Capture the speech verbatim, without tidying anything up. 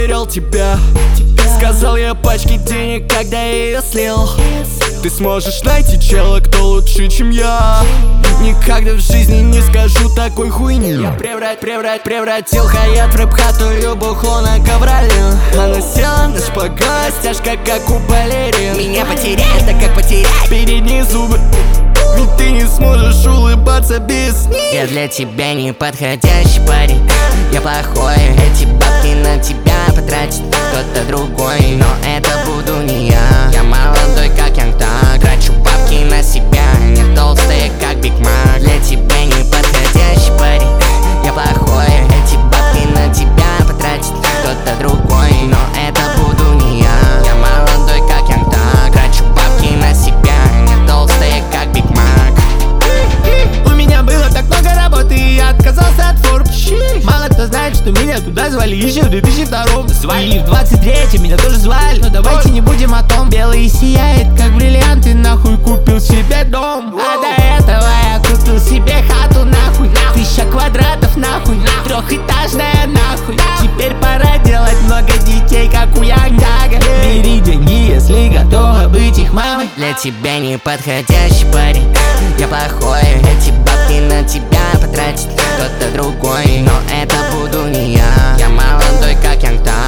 потерял тебя. Сказал я пачке денег, когда я ее слил. Ты сможешь найти чела, кто лучше, чем я. Никогда в жизни не скажу такой хуйни. Я преврат, преврат, превратил хаят в рэп-хату, бухло на ковролин. Она села на шпагат, стяжка как у балерин. Меня потерять, это как потерять передние зубы, ведь ты не сможешь улыбаться без них. Я для тебя не подходящий парень, я плохой. Эти бабки на тебя потратит кто-то другой, но это буду не я. Я молодой, как Янг Так, трачу бабки на себя, не толстые, как Биг Мак. Для тебя не подходящий парень, я плохой. Эти бабки на тебя потратит кто-то другой, но это буду не я. Я молодой, как Янг Так, трачу бабки на себя, не толстые, как Биг Мак. У меня было так много работы, и я отказался от Forbes. Мало кто знает, что меня туда звали еще в две тысячи втором. Звали и в двадцать третьем меня тоже звали. Но давайте не будем о том. Белый сияет, как бриллианты, нахуй купил себе дом. А до этого я купил себе хату, нахуй. Тысяча квадратов, нахуй. Трехэтажная, нахуй. Теперь пора делать много детей, как у Янг Тага. Бери деньги, если готова быть их мамой. Для тебя не подходящий парень, я плохой. Эти бабки на тебя потратит кто-то другой, но это буду не я. Я молодой, как Янг Так.